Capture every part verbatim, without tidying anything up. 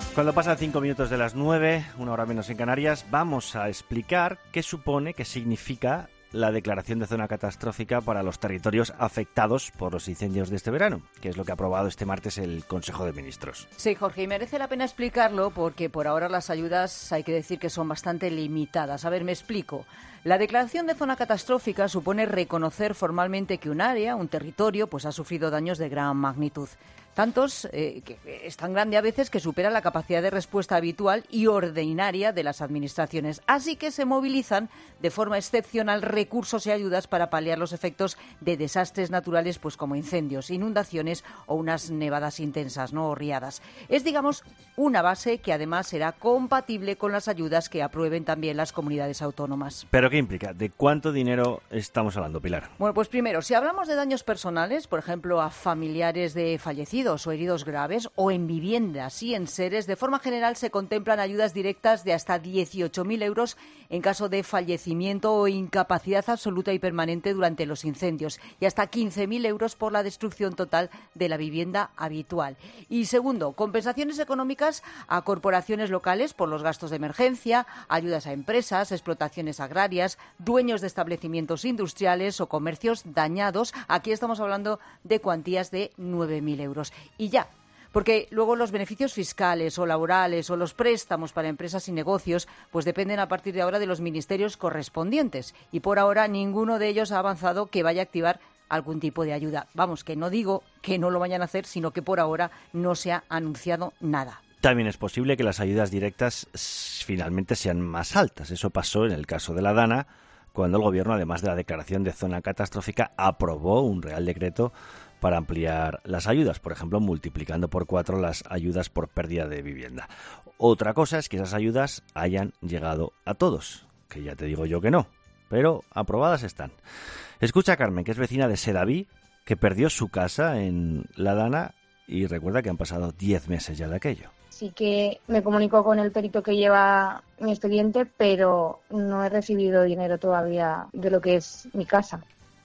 Cuando pasan cinco minutos de las nueve, una hora menos en Canarias, vamos a explicar qué supone, qué significa la declaración de zona catastrófica para los territorios afectados por los incendios de este verano, que es lo que ha aprobado este martes el Consejo de Ministros. Sí, Jorge, y merece la pena explicarlo porque por ahora las ayudas hay que decir que son bastante limitadas. A ver, me explico. La declaración de zona catastrófica supone reconocer formalmente que un área, un territorio, pues ha sufrido daños de gran magnitud. Tantos, eh, que es tan grande a veces que supera la capacidad de respuesta habitual y ordinaria de las administraciones. Así que se movilizan de forma excepcional recursos y ayudas para paliar los efectos de desastres naturales, pues como incendios, inundaciones o unas nevadas intensas, ¿no? O riadas. Es, digamos, una base que además será compatible con las ayudas que aprueben también las comunidades autónomas. ¿Pero qué implica? ¿De cuánto dinero estamos hablando, Pilar? Bueno, pues primero, si hablamos de daños personales, por ejemplo, a familiares de fallecidos o heridos graves, o en viviendas y en seres, de forma general se contemplan ayudas directas de hasta dieciocho mil euros en caso de fallecimiento o incapacidad absoluta y permanente durante los incendios, y hasta quince mil euros por la destrucción total de la vivienda habitual. Y segundo, compensaciones económicas a corporaciones locales por los gastos de emergencia, ayudas a empresas, explotaciones agrarias, dueños de establecimientos industriales o comercios dañados. Aquí estamos hablando de cuantías de nueve mil euros. Y ya, porque luego los beneficios fiscales o laborales o los préstamos para empresas y negocios pues dependen a partir de ahora de los ministerios correspondientes, y por ahora ninguno de ellos ha avanzado que vaya a activar algún tipo de ayuda. Vamos, que no digo que no lo vayan a hacer, sino que por ahora no se ha anunciado nada. También es posible que las ayudas directas finalmente sean más altas. Eso pasó en el caso de la Dana, cuando el Gobierno, además de la declaración de zona catastrófica, aprobó un Real Decreto para ampliar las ayudas, por ejemplo, multiplicando por cuatro las ayudas por pérdida de vivienda. Otra cosa es que esas ayudas hayan llegado a todos, que ya te digo yo que no, pero aprobadas están. Escucha a Carmen, que es vecina de Sedaví, que perdió su casa en La Dana y recuerda que han pasado diez meses ya de aquello. Sí que me comunico con el perito que lleva mi expediente, pero no he recibido dinero todavía de lo que es mi casa.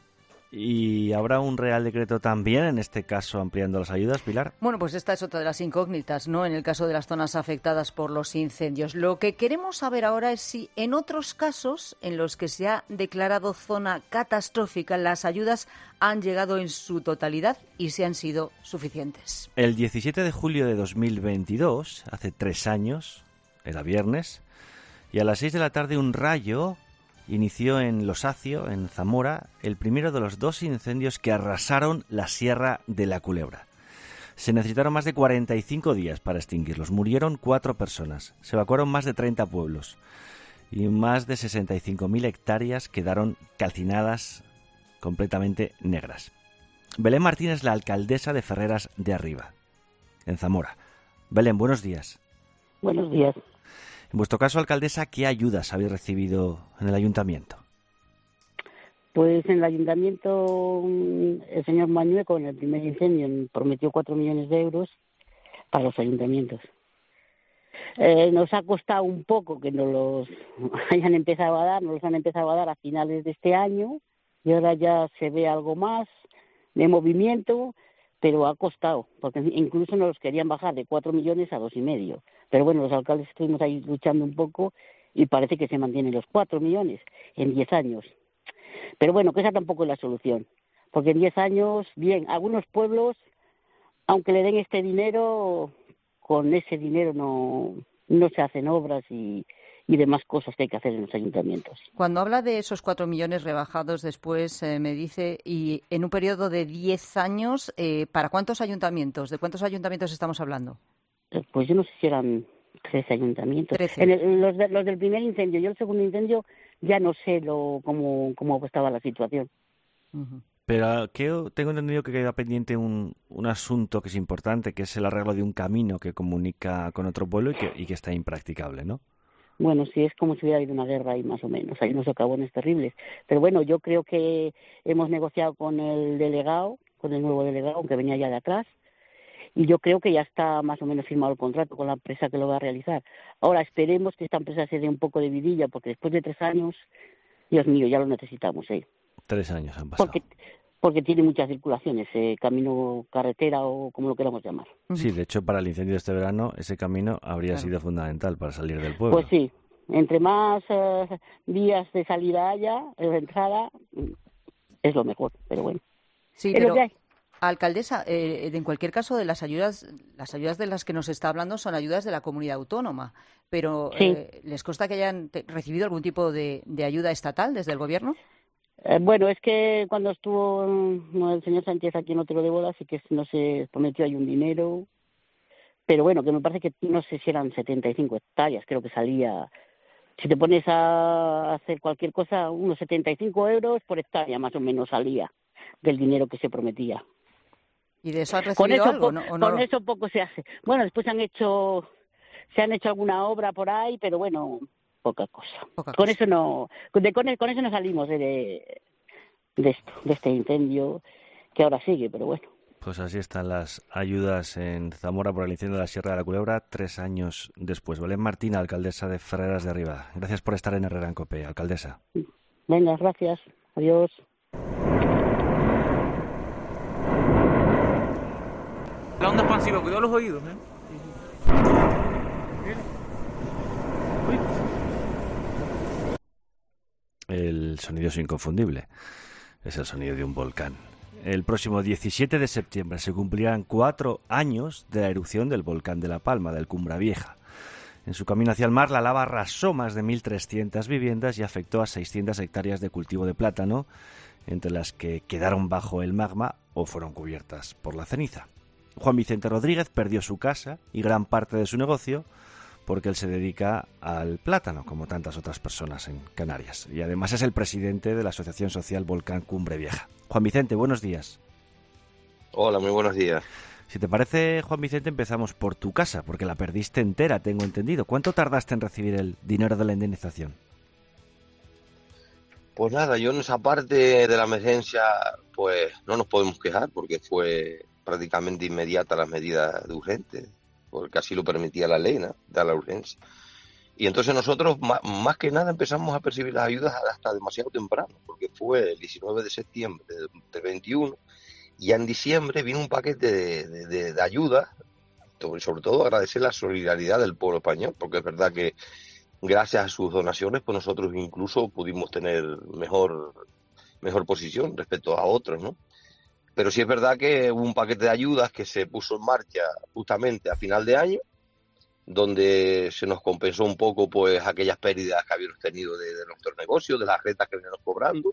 ¿Y habrá un Real Decreto también, en este caso, ampliando las ayudas, Pilar? Bueno, pues esta es otra de las incógnitas, ¿no?, en el caso de las zonas afectadas por los incendios. Lo que queremos saber ahora es si en otros casos en los que se ha declarado zona catastrófica, las ayudas han llegado en su totalidad y si han sido suficientes. El diecisiete de julio de dos mil veintidós, hace tres años, era viernes, y a las seis de la tarde un rayo inició en Losacio, en Zamora, el primero de los dos incendios que arrasaron la Sierra de la Culebra. Se necesitaron más de cuarenta y cinco días para extinguirlos. Murieron cuatro personas. Se evacuaron más de treinta pueblos. Y más de sesenta y cinco mil hectáreas quedaron calcinadas, completamente negras. Belén Martínez, la alcaldesa de Ferreras de Arriba, en Zamora. Belén, buenos días. Buenos días. En vuestro caso, alcaldesa, ¿qué ayudas habéis recibido en el ayuntamiento? Pues en el ayuntamiento el señor Mañueco, en el primer incendio, prometió cuatro millones de euros para los ayuntamientos. Eh, nos ha costado un poco que nos los hayan empezado a dar, nos los han empezado a dar a finales de este año y ahora ya se ve algo más de movimiento, pero ha costado, porque incluso nos los querían bajar de cuatro millones a dos y medio. Pero bueno, los alcaldes estuvimos ahí luchando un poco y parece que se mantienen los cuatro millones en diez años. Pero bueno, que esa tampoco es la solución, porque en diez años, bien, algunos pueblos, aunque le den este dinero, con ese dinero no, no se hacen obras y, y demás cosas que hay que hacer en los ayuntamientos. Cuando habla de esos cuatro millones rebajados después, eh, me dice, y en un periodo de diez años, eh, ¿para cuántos ayuntamientos? ¿De cuántos ayuntamientos estamos hablando? Pues yo no sé si eran trece ayuntamientos. trece. En el, los, de, los del primer incendio, yo el segundo incendio ya no sé lo cómo, cómo estaba la situación. Uh-huh. Pero que tengo entendido que queda pendiente un, un asunto que es importante, que es el arreglo de un camino que comunica con otro pueblo y que, y que está impracticable, ¿no? Bueno, sí, es como si hubiera habido una guerra ahí más o menos, hay unos socavones terribles. Pero bueno, yo creo que hemos negociado con el delegado, con el nuevo delegado, aunque venía ya de atrás, y yo creo que ya está más o menos firmado el contrato con la empresa que lo va a realizar. Ahora esperemos que esta empresa se dé un poco de vidilla, porque después de tres años, Dios mío, ya lo necesitamos, ¿eh? Tres años han pasado. Porque, porque tiene mucha circulación ese camino carretera o como lo queramos llamar. Sí, de hecho, para el incendio de este verano, ese camino habría claro. sido fundamental para salir del pueblo. Pues sí, entre más uh, días de salida haya, de entrada, es lo mejor, pero bueno. Sí, es pero, lo que hay. Alcaldesa, eh, en cualquier caso, de las ayudas, las ayudas de las que nos está hablando son ayudas de la comunidad autónoma, pero sí. eh, ¿les consta que hayan recibido algún tipo de, de ayuda estatal desde el Gobierno? Eh, bueno, es que cuando estuvo no, el señor Sánchez aquí en Otero de Bodas, sí que no se prometió ahí un dinero, pero bueno, que me parece que no sé si eran setenta y cinco hectáreas, creo que salía, si te pones a hacer cualquier cosa, unos setenta y cinco euros por hectárea más o menos salía del dinero que se prometía. ¿Y de eso han recibido con eso, algo? ¿no? ¿O no? Con eso poco se hace. Bueno, después han hecho, se han hecho alguna obra por ahí, pero bueno, poca cosa. Poca con cosa. eso no, de, con, con eso no salimos de, de, de esto, de este incendio que ahora sigue, pero bueno. Pues así están las ayudas en Zamora por el incendio de la Sierra de la Culebra, tres años después. Belén Martín, alcaldesa de Ferreras de Arriba. Gracias por estar en Herrera en COPE, alcaldesa. Venga, gracias. Adiós. La onda expansiva, cuidado los oídos, ¿eh? El sonido es inconfundible. Es el sonido de un volcán. El próximo diecisiete de septiembre se cumplirán cuatro años de la erupción del volcán de La Palma, del Cumbra Vieja. En su camino hacia el mar, la lava arrasó más de mil trescientas viviendas y afectó a seiscientas hectáreas de cultivo de plátano, entre las que quedaron bajo el magma o fueron cubiertas por la ceniza. Juan Vicente Rodríguez perdió su casa y gran parte de su negocio porque él se dedica al plátano, como tantas otras personas en Canarias. Y además es el presidente de la Asociación Social Volcán Cumbre Vieja. Juan Vicente, buenos días. Hola, muy buenos días. Si te parece, Juan Vicente, empezamos por tu casa, porque la perdiste entera, tengo entendido. ¿Cuánto tardaste en recibir el dinero de la indemnización? Pues nada, yo en esa parte de la emergencia, pues no nos podemos quejar, porque fue prácticamente inmediata las medidas de urgente, porque así lo permitía la ley, ¿no?, de la urgencia. Y entonces nosotros, más, más que nada, empezamos a percibir las ayudas hasta demasiado temprano, porque fue el diecinueve de septiembre del veintiuno, y ya en diciembre vino un paquete de, de, de, de ayudas, sobre todo agradecer la solidaridad del pueblo español, porque es verdad que gracias a sus donaciones, pues nosotros incluso pudimos tener mejor, mejor posición respecto a otros, ¿no? Pero sí es verdad que hubo un paquete de ayudas que se puso en marcha justamente a final de año, donde se nos compensó un poco pues aquellas pérdidas que habíamos tenido de, de nuestro negocio, de las rentas que veníamos cobrando.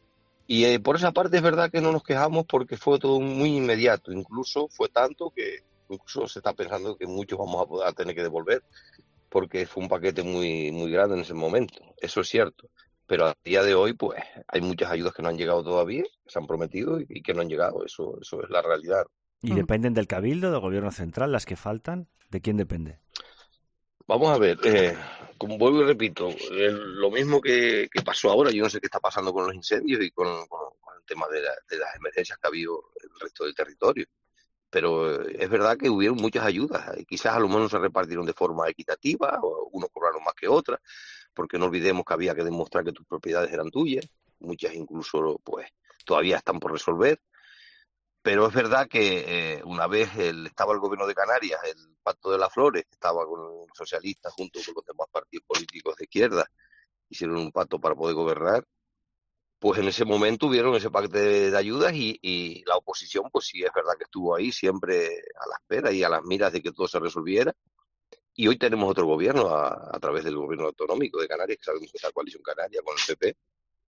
Y eh, por esa parte es verdad que no nos quejamos porque fue todo muy inmediato. Incluso fue tanto que incluso se está pensando que muchos vamos a poder a tener que devolver, porque fue un paquete muy, muy grande en ese momento. Eso es cierto. Pero a día de hoy, pues, hay muchas ayudas que no han llegado todavía, que se han prometido y que no han llegado. Eso, eso es la realidad. ¿Y dependen del Cabildo, del Gobierno Central, las que faltan? ¿De quién depende? Vamos a ver, eh, como vuelvo y repito, eh, lo mismo que, que pasó ahora, yo no sé qué está pasando con los incendios y con, con, con el tema de, la, de las emergencias que ha habido en el resto del territorio. Pero eh, es verdad que hubieron muchas ayudas, y quizás a lo mejor se repartieron de forma equitativa, o unos cobraron más que otras, porque no olvidemos que había que demostrar que tus propiedades eran tuyas, muchas incluso pues todavía están por resolver. Pero es verdad que eh, una vez el, estaba el gobierno de Canarias, el Pacto de las Flores, que estaba con los socialistas junto con los demás partidos políticos de izquierda, hicieron un pacto para poder gobernar, pues en ese momento hubieron ese paquete de, de ayudas y, y la oposición, pues sí es verdad que estuvo ahí siempre a la espera y a las miras de que todo se resolviera. Y hoy tenemos otro gobierno a, a través del gobierno autonómico de Canarias, que sabemos que es la coalición canaria con el P P.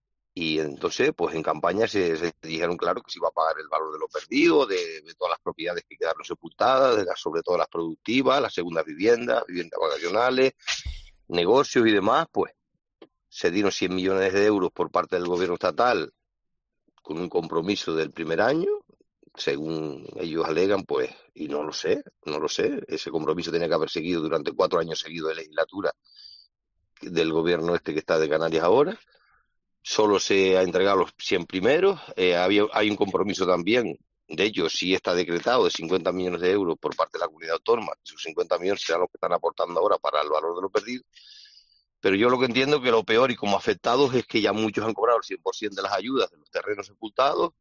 Y entonces, pues en campaña se, se dijeron claro que se iba a pagar el valor de lo perdido, de, de todas las propiedades que quedaron sepultadas, de las, sobre todo las productivas, las segundas viviendas, viviendas vacacionales, negocios y demás. Pues se dieron cien millones de euros por parte del gobierno estatal con un compromiso del primer año, según ellos alegan, pues, y no lo sé, no lo sé, ese compromiso tenía que haber seguido durante cuatro años seguidos de legislatura del gobierno este que está de Canarias ahora. Solo se ha entregado los cien primeros, eh, había, hay un compromiso también, de hecho sí está decretado, de cincuenta millones de euros por parte de la comunidad autónoma, esos cincuenta millones serán los que están aportando ahora para el valor de lo perdido, pero yo lo que entiendo que lo peor y como afectados es que ya muchos han cobrado el cien por ciento de las ayudas de los terrenos sepultados,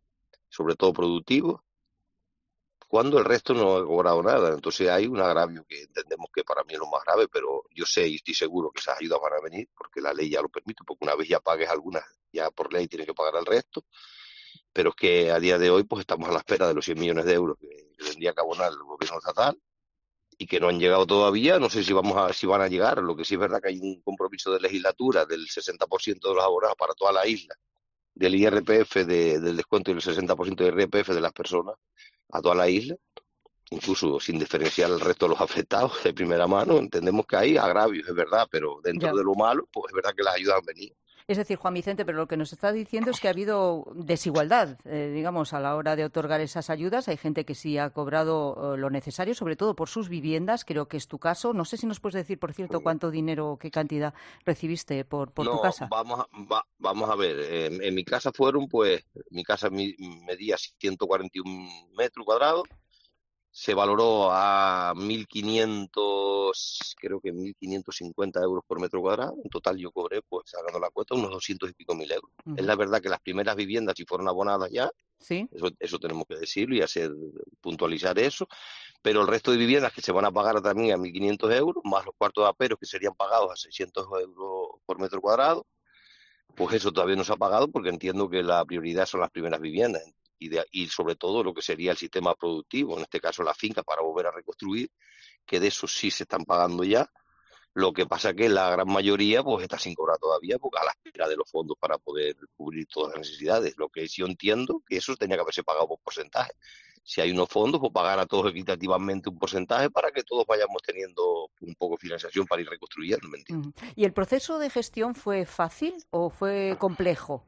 sobre todo productivos, cuando el resto no ha cobrado nada. Entonces hay un agravio que entendemos que para mí es lo más grave, pero yo sé y estoy seguro que esas ayudas van a venir, porque la ley ya lo permite, porque una vez ya pagues algunas, ya por ley tienes que pagar el resto, pero es que a día de hoy pues estamos a la espera de los cien millones de euros que tendría que abonar el gobierno estatal, y que no han llegado todavía. No sé si vamos a si van a llegar. Lo que sí es verdad que hay un compromiso de legislatura del sesenta por ciento de los abonados para toda la isla, del I R P F, de, del descuento del sesenta por ciento del I R P F de las personas a toda la isla, incluso sin diferenciar el resto de los afectados de primera mano. Entendemos que hay agravios, es verdad, pero dentro Ya. de lo malo, pues es verdad que las ayudas han venido. Es decir, Juan Vicente, pero lo que nos está diciendo es que ha habido desigualdad, eh, digamos, a la hora de otorgar esas ayudas. Hay gente que sí ha cobrado eh, lo necesario, sobre todo por sus viviendas. Creo que es tu caso. No sé si nos puedes decir, por cierto, cuánto dinero, qué cantidad recibiste por, por no, tu casa. Vamos a, va, vamos a ver. En, en mi casa fueron, pues, mi casa mi, medía ciento cuarenta y un metros cuadrados. Se valoró a mil quinientos, creo que mil quinientos cincuenta euros por metro cuadrado. En total yo cobré, pues, sacando la cuenta, unos doscientos y pico mil euros. Uh-huh. Es la verdad que las primeras viviendas, si fueron abonadas ya, ¿sí? eso, eso tenemos que decirlo y hacer puntualizar eso, pero el resto de viviendas que se van a pagar también a mil quinientos euros, más los cuartos de aperos que serían pagados a seiscientos euros por metro cuadrado, pues eso todavía no se ha pagado, porque entiendo que la prioridad son las primeras viviendas. Y, de, y sobre todo lo que sería el sistema productivo, en este caso la finca, para volver a reconstruir, que de eso sí se están pagando ya. Lo que pasa que la gran mayoría pues está sin cobrar todavía, porque a la espera de los fondos para poder cubrir todas las necesidades. Lo que sí yo entiendo que eso tenía que haberse pagado por porcentaje. Si hay unos fondos, pues pagar a todos equitativamente un porcentaje para que todos vayamos teniendo un poco de financiación para ir reconstruyendo, ¿me entiendes? ¿Y el proceso de gestión fue fácil o fue complejo?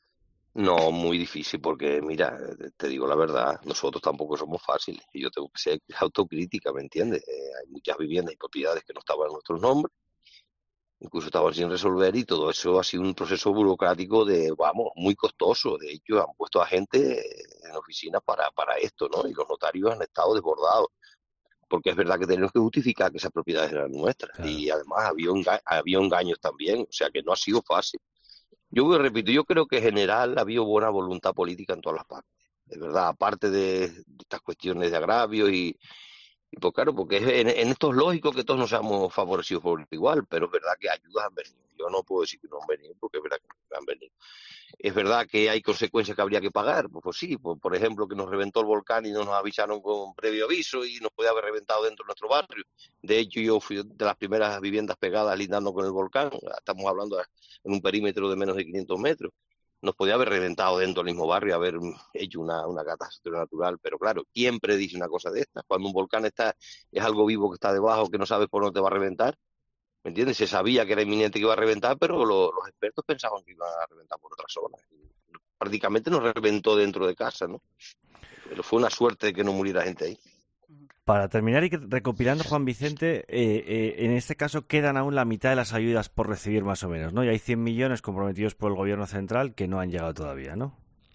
No, muy difícil, porque mira, te digo la verdad, nosotros tampoco somos fáciles, y yo tengo que ser autocrítica, ¿me entiendes? Eh, hay muchas viviendas y propiedades que no estaban en nuestros nombres, incluso estaban sin resolver, y todo eso ha sido un proceso burocrático de, vamos, muy costoso. De hecho, han puesto a gente en oficinas para, para esto, ¿no? Y los notarios han estado desbordados, porque es verdad que tenemos que justificar que esas propiedades eran nuestras, claro. Y además había, enga- había engaños también, o sea que no ha sido fácil. Yo repito, yo creo que en general ha habido buena voluntad política en todas las partes, de verdad, aparte de, de estas cuestiones de agravio y, y pues claro, porque en, en esto es lógico que todos nos seamos favorecidos por igual, pero es verdad que ayudas han venido. Yo no puedo decir que no han venido, porque es verdad que han venido. Es verdad que hay consecuencias que habría que pagar, pues, pues sí, pues, por ejemplo, que nos reventó el volcán y no nos avisaron con previo aviso y nos podía haber reventado dentro de nuestro barrio. De hecho, yo fui de las primeras viviendas pegadas lindando con el volcán, estamos hablando en un perímetro de menos de quinientos metros. Nos podía haber reventado dentro del mismo barrio, haber hecho una, una catástrofe natural, pero claro, ¿quién predice una cosa de estas? Cuando un volcán está, es algo vivo que está debajo, que no sabes por dónde va a reventar, ¿me entiendes? Se sabía que era inminente que iba a reventar, pero lo, los expertos pensaban que iba a reventar por otras zonas. Prácticamente nos reventó dentro de casa, ¿no? Pero fue una suerte que no muriera gente ahí. Para terminar y recopilando, Juan Vicente, eh, eh, en este caso quedan aún la mitad de las ayudas por recibir más o menos, ¿no? Y hay cien millones comprometidos por el gobierno central que no han llegado todavía, ¿no?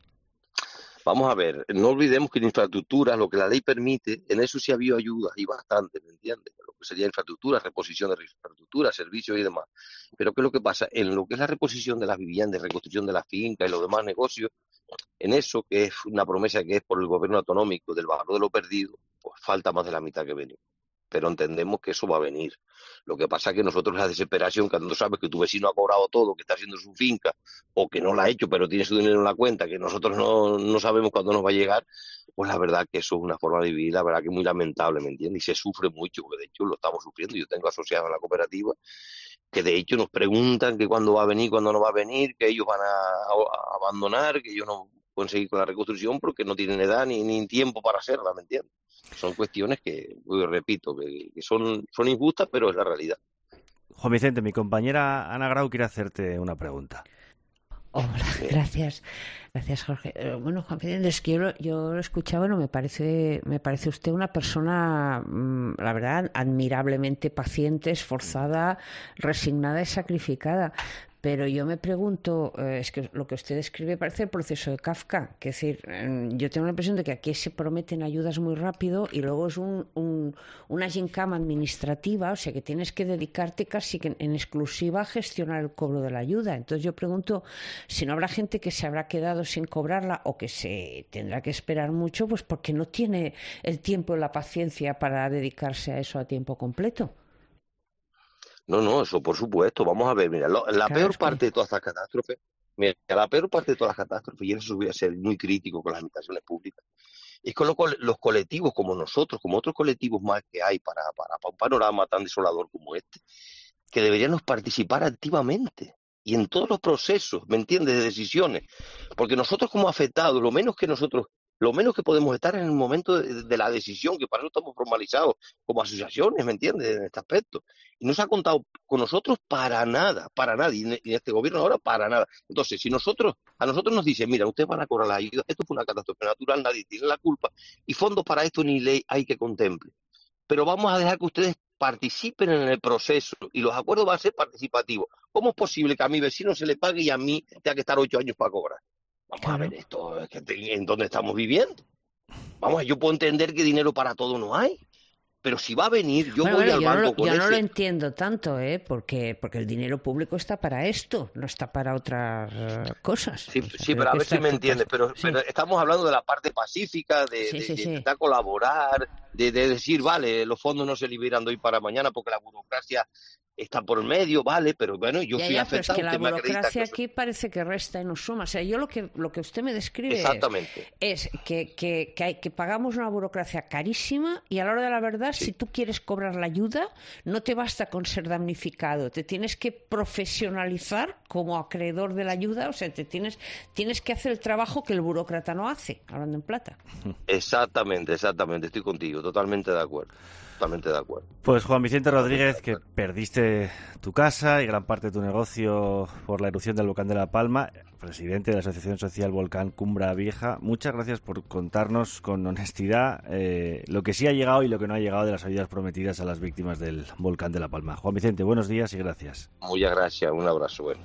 Vamos a ver, no olvidemos que en infraestructura, lo que la ley permite, en eso sí ha habido ayudas y bastante, ¿me entiendes? Lo que sería infraestructura, reposición de infraestructura, servicios y demás. Pero ¿qué es lo que pasa? En lo que es la reposición de las viviendas, reconstrucción de las fincas y los demás negocios, en eso, que es una promesa que es por el gobierno autonómico del valor de lo perdido, pues falta más de la mitad que venir. Pero entendemos que eso va a venir. Lo que pasa es que nosotros la desesperación, cuando sabes que tu vecino ha cobrado todo, que está haciendo su finca, o que no la ha hecho, pero tiene su dinero en la cuenta, que nosotros no, no sabemos cuándo nos va a llegar, pues la verdad que eso es una forma de vivir, la verdad que es muy lamentable, ¿me entiendes? Y se sufre mucho, porque de hecho lo estamos sufriendo. Yo tengo asociados a la cooperativa que de hecho nos preguntan que cuándo va a venir, cuándo no va a venir, que ellos van a, a abandonar, que ellos no pueden seguir con la reconstrucción porque no tienen edad ni, ni tiempo para hacerla, ¿me entiendes? Son cuestiones que, pues, repito, que, que son, son injustas, pero es la realidad. Juan Vicente, mi compañera Ana Grau quiere hacerte una pregunta. Hola, gracias. Gracias, Jorge. Eh, bueno, Juan Vicente, es que yo, lo- yo lo escuchaba, no me parece, me parece usted una persona, mm, la verdad, admirablemente paciente, esforzada, resignada y sacrificada. Pero yo me pregunto, eh, es que lo que usted describe parece el proceso de Kafka, que es decir, eh, yo tengo la impresión de que aquí se prometen ayudas muy rápido y luego es un, un, una gincama administrativa, o sea que tienes que dedicarte casi que en, en exclusiva a gestionar el cobro de la ayuda. Entonces yo pregunto si no habrá gente que se habrá quedado sin cobrarla o que se tendrá que esperar mucho, pues porque no tiene el tiempo y la paciencia para dedicarse a eso a tiempo completo. No, no, eso por supuesto. Vamos a ver, mira, lo, la Claro, peor es que- parte de todas estas catástrofes, mira, la peor parte de todas las catástrofes, y en eso voy a ser muy crítico con las administraciones públicas, es con lo col- los colectivos como nosotros, como otros colectivos más que hay para, para, para un panorama tan desolador como este, que deberíamos participar activamente y en todos los procesos, ¿me entiendes?, de decisiones. Porque nosotros como afectados, lo menos que nosotros, lo menos que podemos estar en el momento de, de la decisión, que para eso estamos formalizados como asociaciones, ¿me entiendes?, en este aspecto. Y no se ha contado con nosotros para nada, para nada, y en, y en este gobierno ahora para nada. Entonces, si nosotros, a nosotros nos dicen, mira, ustedes van a cobrar la ayuda, esto fue una catástrofe natural, nadie tiene la culpa, y fondos para esto ni ley hay que contemple. Pero vamos a dejar que ustedes participen en el proceso y los acuerdos van a ser participativos. ¿Cómo es posible que a mi vecino se le pague y a mí tenga que estar ocho años para cobrar? Vamos Claro. a ver esto, es que te- ¿en dónde estamos viviendo? Vamos, yo puedo entender que dinero para todo no hay, pero si va a venir, yo Bueno, voy bueno, al yo no, banco lo- con yo no lo ese... entiendo tanto, ¿eh? Porque, porque el dinero público está para esto, no está para otras eh, cosas. Sí, O sea, sí, creo pero a que ver si está- me entiendes, pero, sí. pero estamos hablando de la parte pacífica, de, Sí, de- sí, de sí. intentar colaborar, de, de decir, vale, los fondos no se liberan de hoy para mañana porque la burocracia está por el medio, vale, pero bueno, yo Ya, fui ya, pero es afectado, que la usted me acredita burocracia que eso- aquí parece que resta y no suma. O sea, yo lo que, lo que usted me describe es, Exactamente. es que, que, que, hay, que pagamos una burocracia carísima y a la hora de la verdad, Sí. si tú quieres cobrar la ayuda, no te basta con ser damnificado, te tienes que profesionalizar como acreedor de la ayuda, o sea, te tienes, tienes que hacer el trabajo que el burócrata no hace, hablando en plata. Exactamente, exactamente, estoy contigo, totalmente de acuerdo, totalmente de acuerdo. Pues Juan Vicente Rodríguez, que perdiste tu casa y gran parte de tu negocio por la erupción del volcán de La Palma, presidente de la Asociación Social Volcán Cumbra Vieja, muchas gracias por contarnos con honestidad eh, lo que sí ha llegado y lo que no ha llegado de las ayudas prometidas a las víctimas del volcán de La Palma. Juan Vicente, buenos días y gracias. Muchas gracias, un abrazo. Bueno.